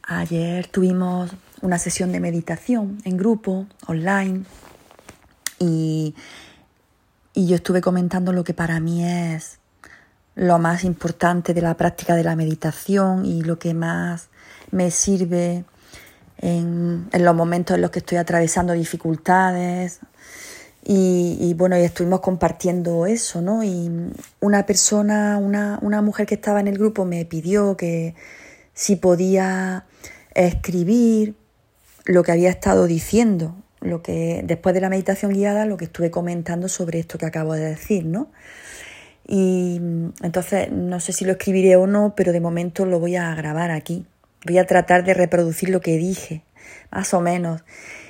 Ayer tuvimos una sesión de meditación en grupo, online, y yo estuve comentando lo que para mí es lo más importante de la práctica de la meditación y lo que más me sirve en los momentos en los que estoy atravesando dificultades. Y estuvimos compartiendo eso, ¿no? Y una persona, una mujer que estaba en el grupo me pidió que si podía escribir lo que había estado diciendo, lo que después de la meditación guiada, lo que estuve comentando sobre esto que acabo de decir, ¿no? Y entonces no sé si lo escribiré o no, pero de momento lo voy a grabar aquí. Voy a tratar de reproducir lo que dije, más o menos.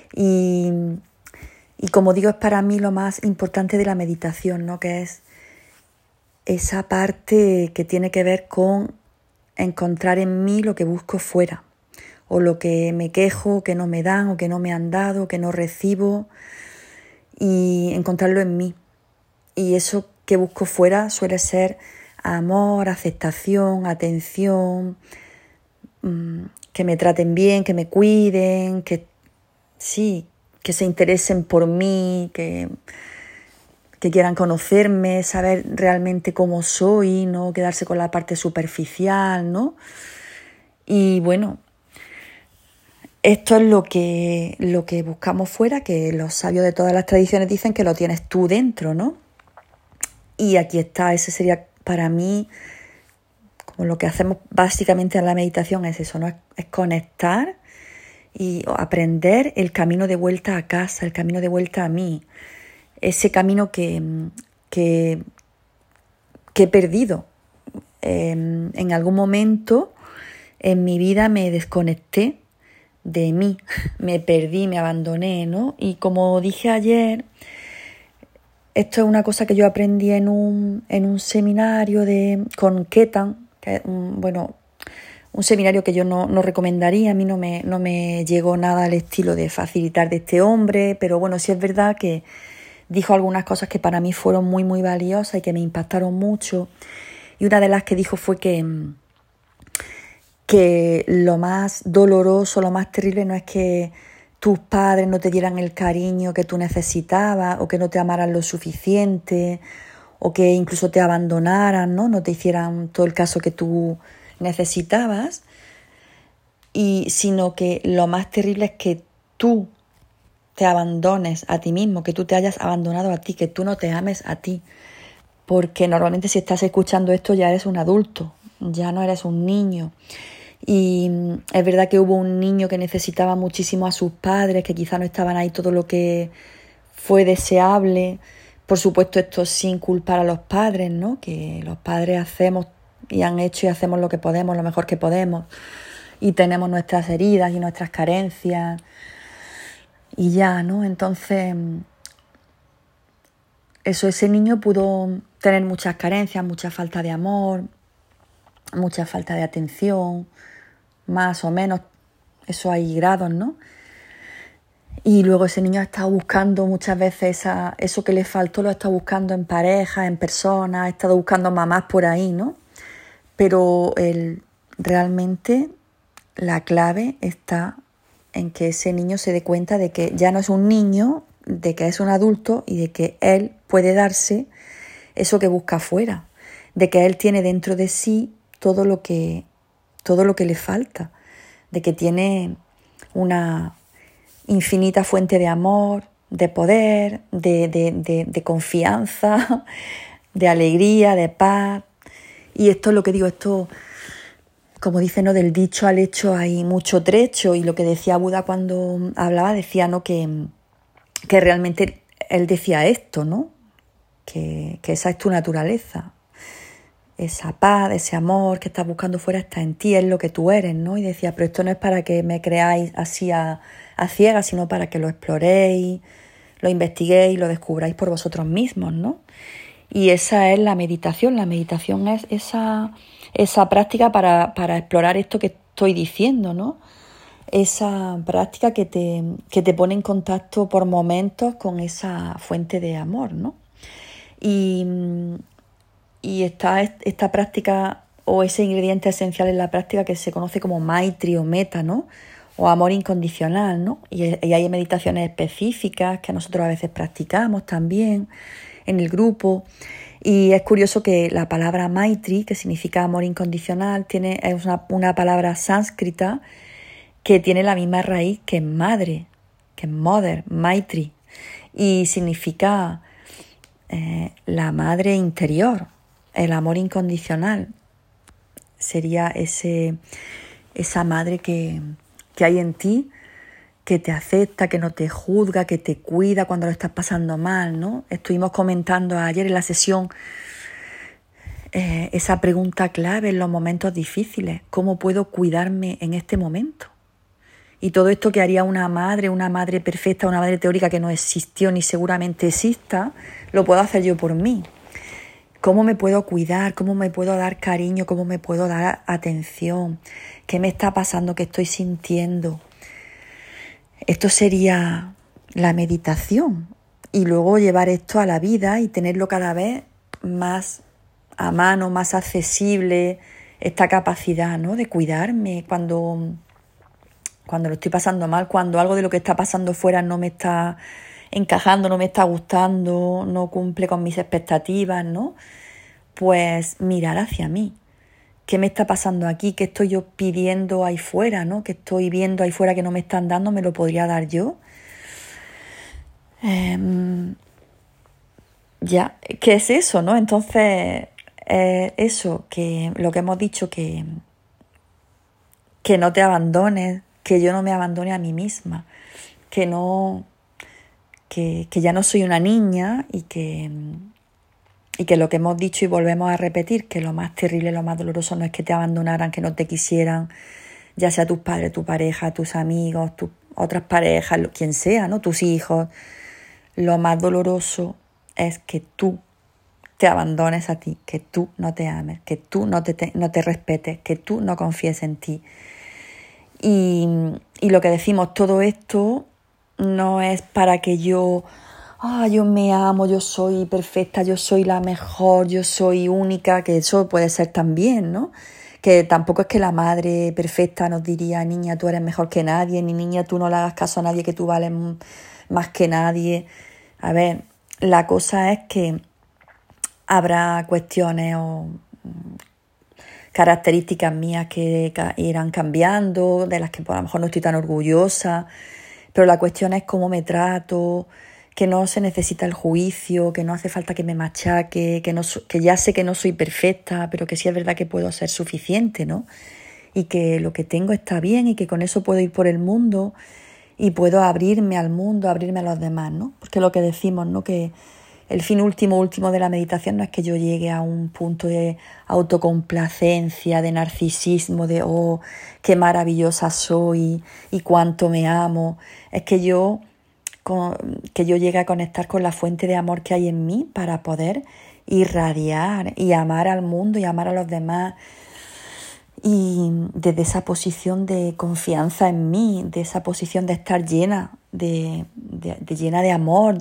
Y como digo, es para mí lo más importante de la meditación, ¿no? Que es esa parte que tiene que ver con encontrar en mí lo que busco fuera, o lo que me quejo, que no me dan, o que no me han dado, que no recibo, y encontrarlo en mí. Y eso que busco fuera suele ser amor, aceptación, atención, que me traten bien, que me cuiden, que se interesen por mí, que quieran conocerme, saber realmente cómo soy, no quedarse con la parte superficial, ¿no? Y bueno, esto es lo que buscamos fuera, que los sabios de todas las tradiciones dicen que lo tienes tú dentro, ¿no? Y aquí está, ese sería para mí, como lo que hacemos básicamente en la meditación es eso, ¿no? Es conectar y aprender el camino de vuelta a casa, el camino de vuelta a mí, ese camino que he perdido. En algún momento en mi vida me desconecté de mí, me perdí, me abandoné, ¿no? Y como dije ayer, esto es una cosa que yo aprendí en un seminario con Ketan, que es un seminario que yo no recomendaría. A mí no me llegó nada al estilo de facilitar de este hombre, pero bueno, sí es verdad que dijo algunas cosas que para mí fueron muy, muy valiosas y que me impactaron mucho. Y una de las que dijo fue que lo más doloroso, lo más terrible no es que tus padres no te dieran el cariño que tú necesitabas, o que no te amaran lo suficiente, o que incluso te abandonaran, no te hicieran todo el caso que tú necesitabas, sino que lo más terrible es que tú te abandones a ti mismo, que tú te hayas abandonado a ti, que tú no te ames a ti. Porque normalmente si estás escuchando esto ya eres un adulto, ya no eres un niño. Y es verdad que hubo un niño que necesitaba muchísimo a sus padres, que quizá no estaban ahí todo lo que fue deseable. Por supuesto, esto sin culpar a los padres, ¿no? Que los padres hacemos y han hecho y hacemos lo que podemos, lo mejor que podemos. Y tenemos nuestras heridas y nuestras carencias. Y ya, ¿no? Entonces, ese niño pudo tener muchas carencias, mucha falta de amor, mucha falta de atención, más o menos, eso hay grados, ¿no? Y luego ese niño ha estado buscando muchas veces eso que le faltó, lo ha estado buscando en pareja, en personas, ha estado buscando mamás por ahí, ¿no? Pero realmente la clave está en que ese niño se dé cuenta de que ya no es un niño, de que es un adulto y de que él puede darse eso que busca afuera, de que él tiene dentro de sí todo lo que le falta, de que tiene una infinita fuente de amor, de poder, de confianza, de alegría, de paz. Y esto es lo que digo, esto, como dice, ¿no? Del dicho al hecho hay mucho trecho, y lo que decía Buda cuando hablaba, decía, ¿no? que realmente él decía esto, ¿no? Que esa es tu naturaleza. Esa paz, ese amor que estás buscando fuera está en ti, es lo que tú eres, ¿no? Y decía, pero esto no es para que me creáis así a ciegas, sino para que lo exploréis, lo investiguéis, lo descubráis por vosotros mismos, ¿no? Y esa es la meditación. La meditación es esa práctica para explorar esto que estoy diciendo, ¿no? Esa práctica que te pone en contacto por momentos con esa fuente de amor, ¿no? Y está esta práctica o ese ingrediente esencial en la práctica que se conoce como Maitri o Metta, ¿no? O amor incondicional, ¿no? Y hay meditaciones específicas que nosotros a veces practicamos también en el grupo. Y es curioso que la palabra Maitri, que significa amor incondicional, es una palabra sánscrita que tiene la misma raíz que madre, que mother, Maitri, y significa la madre interior, el amor incondicional. Sería esa madre que hay en ti, que te acepta, que no te juzga, que te cuida cuando lo estás pasando mal, ¿no? Estuvimos comentando ayer en la sesión esa pregunta clave en los momentos difíciles. ¿Cómo puedo cuidarme en este momento? Y todo esto que haría una madre perfecta, una madre teórica que no existió ni seguramente exista, lo puedo hacer yo por mí. ¿Cómo me puedo cuidar? ¿Cómo me puedo dar cariño? ¿Cómo me puedo dar atención? ¿Qué me está pasando? ¿Qué estoy sintiendo? Esto sería la meditación. Y luego llevar esto a la vida y tenerlo cada vez más a mano, más accesible, esta capacidad, ¿no? De cuidarme cuando lo estoy pasando mal, cuando algo de lo que está pasando fuera no me está encajando, no me está gustando, no cumple con mis expectativas, ¿no? Pues mirar hacia mí. ¿Qué me está pasando aquí? ¿Qué estoy yo pidiendo ahí fuera, ¿no? ¿Qué estoy viendo ahí fuera que no me están dando? ¿Me lo podría dar yo? Ya, ¿qué es eso, no? Entonces, eso, que lo que hemos dicho, que no te abandones, que yo no me abandone a mí misma, que ya no soy una niña y que lo que hemos dicho y volvemos a repetir, que lo más terrible, lo más doloroso no es que te abandonaran, que no te quisieran, ya sea tus padres, tu pareja, tus amigos, tus otras parejas, quien sea, ¿no? Tus hijos. Lo más doloroso es que tú te abandones a ti, que tú no te ames, que tú no te respetes, que tú no confíes en ti. Y lo que decimos, todo esto no es para que yo me amo, yo soy perfecta, yo soy la mejor, yo soy única, que eso puede ser también, ¿no? Que tampoco es que la madre perfecta nos diría, niña, tú eres mejor que nadie, ni niña, tú no le hagas caso a nadie, que tú vales más que nadie. A ver, la cosa es que habrá cuestiones o características mías que irán cambiando, de las que a lo mejor no estoy tan orgullosa, pero la cuestión es cómo me trato, que no se necesita el juicio, que no hace falta que me machaque, que ya sé que no soy perfecta, pero que sí es verdad que puedo ser suficiente, ¿no? Y que lo que tengo está bien y que con eso puedo ir por el mundo y puedo abrirme al mundo, abrirme a los demás, ¿no? Porque lo que decimos, ¿no? Que el fin último de la meditación no es que yo llegue a un punto de autocomplacencia, de narcisismo, de qué maravillosa soy y cuánto me amo. Es que yo llegue a conectar con la fuente de amor que hay en mí para poder irradiar y amar al mundo y amar a los demás. Y desde esa posición de confianza en mí, de esa posición de estar llena llena de amor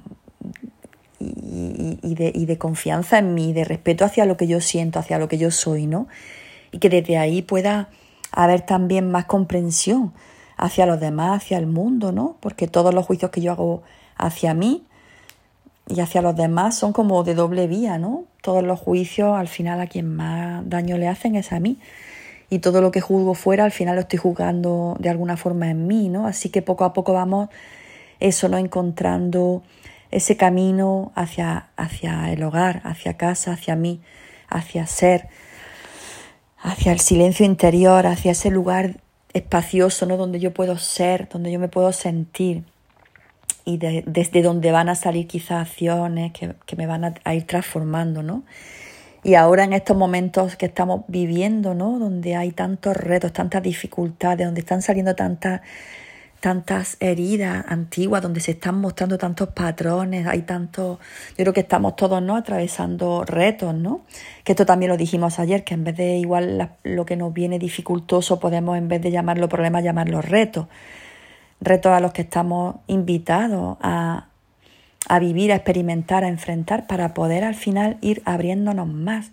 y de confianza en mí, de respeto hacia lo que yo siento, hacia lo que yo soy, ¿no? Y que desde ahí pueda haber también más comprensión hacia los demás, hacia el mundo, ¿no? Porque todos los juicios que yo hago hacia mí y hacia los demás son como de doble vía, ¿no? Todos los juicios al final a quien más daño le hacen es a mí. Y todo lo que juzgo fuera al final lo estoy juzgando de alguna forma en mí, ¿no? Así que poco a poco vamos eso, ¿no? Encontrando ese camino hacia el hogar, hacia casa, hacia mí, hacia ser, hacia el silencio interior, hacia ese lugar espacioso, ¿no? Donde yo puedo ser, donde yo me puedo sentir y desde donde van a salir quizás acciones que me van a ir transformando, ¿no? Y ahora en estos momentos que estamos viviendo, ¿no? Donde hay tantos retos, tantas dificultades, donde están saliendo tantas heridas antiguas, donde se están mostrando tantos patrones, yo creo que estamos todos, ¿no? Atravesando retos, ¿no? Que esto también lo dijimos ayer, que en vez de igual lo que nos viene dificultoso, podemos en vez de llamarlo problemas, llamarlo retos. Retos a los que estamos invitados a vivir, a experimentar, a enfrentar, para poder al final ir abriéndonos más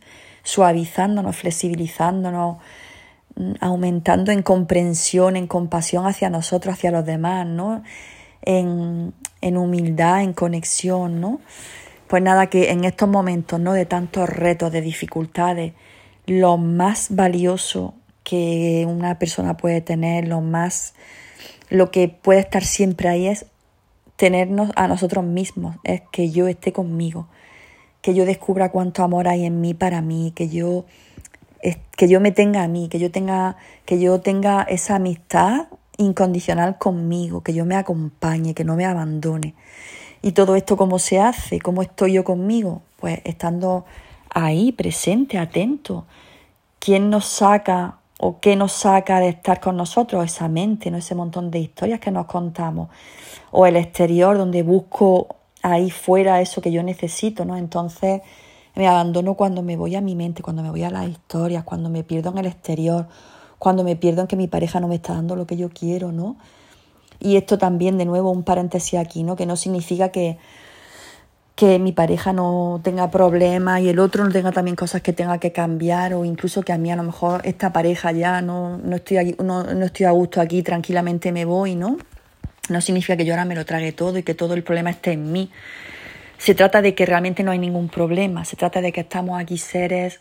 suavizándonos, flexibilizándonos, aumentando en comprensión, en compasión hacia nosotros, hacia los demás, ¿no? En humildad, en conexión, ¿no? Pues nada, que en estos momentos, ¿no?, de tantos retos, de dificultades, lo más valioso que una persona puede tener, lo que puede estar siempre ahí es tenernos a nosotros mismos, es que yo esté conmigo, que yo descubra cuánto amor hay en mí para mí, que yo me tenga a mí, que yo tenga esa amistad incondicional conmigo, que yo me acompañe, que no me abandone. Y todo esto, ¿cómo se hace? ¿Cómo estoy yo conmigo? Pues estando ahí, presente, atento. ¿Quién nos saca o qué nos saca de estar con nosotros? Esa mente, ¿no? Ese montón de historias que nos contamos. O el exterior, donde busco ahí fuera eso que yo necesito, ¿no? Entonces me abandono cuando me voy a mi mente, cuando me voy a las historias, cuando me pierdo en el exterior, cuando me pierdo en que mi pareja no me está dando lo que yo quiero, ¿no? Y esto también, de nuevo, un paréntesis aquí, ¿no? Que no significa que mi pareja no tenga problemas y el otro no tenga también cosas que tenga que cambiar, o incluso que a mí a lo mejor esta pareja ya no estoy aquí, no estoy a gusto aquí, tranquilamente me voy, ¿no? No significa que yo ahora me lo trague todo y que todo el problema esté en mí. Se trata de que realmente no hay ningún problema, se trata de que estamos aquí seres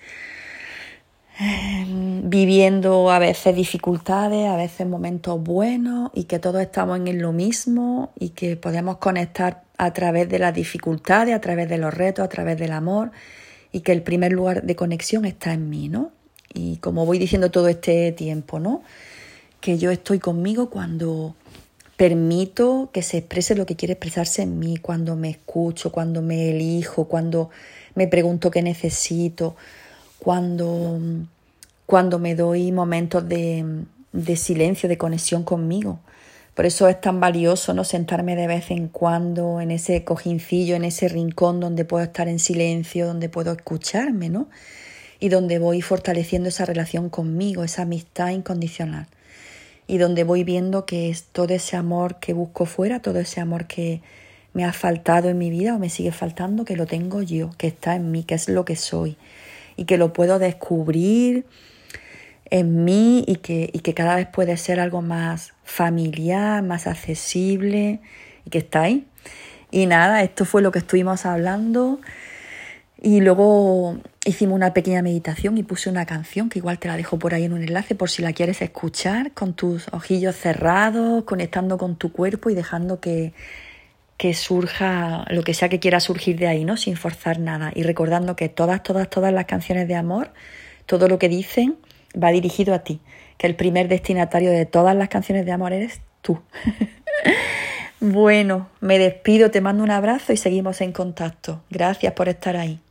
viviendo a veces dificultades, a veces momentos buenos, y que todos estamos en lo mismo y que podemos conectar a través de las dificultades, a través de los retos, a través del amor, y que el primer lugar de conexión está en mí, ¿no? Y como voy diciendo todo este tiempo, ¿no?, que yo estoy conmigo cuando permito que se exprese lo que quiere expresarse en mí, cuando me escucho, cuando me elijo, cuando me pregunto qué necesito, cuando me doy momentos de silencio, de conexión conmigo. Por eso es tan valioso, ¿no?, sentarme de vez en cuando en ese cojincillo, en ese rincón donde puedo estar en silencio, donde puedo escucharme, ¿no? Y donde voy fortaleciendo esa relación conmigo, esa amistad incondicional. Y donde voy viendo que es todo ese amor que busco fuera, todo ese amor que me ha faltado en mi vida o me sigue faltando, que lo tengo yo, que está en mí, que es lo que soy. Y que lo puedo descubrir en mí y que cada vez puede ser algo más familiar, más accesible, y que está ahí. Y nada, esto fue lo que estuvimos hablando, y luego hicimos una pequeña meditación y puse una canción que igual te la dejo por ahí en un enlace por si la quieres escuchar, con tus ojillos cerrados, conectando con tu cuerpo y dejando que surja lo que sea que quiera surgir de ahí, ¿no?, sin forzar nada, y recordando que todas las canciones de amor, todo lo que dicen va dirigido a ti, que el primer destinatario de todas las canciones de amor eres tú. Bueno, me despido, te mando un abrazo y seguimos en contacto. Gracias por estar ahí.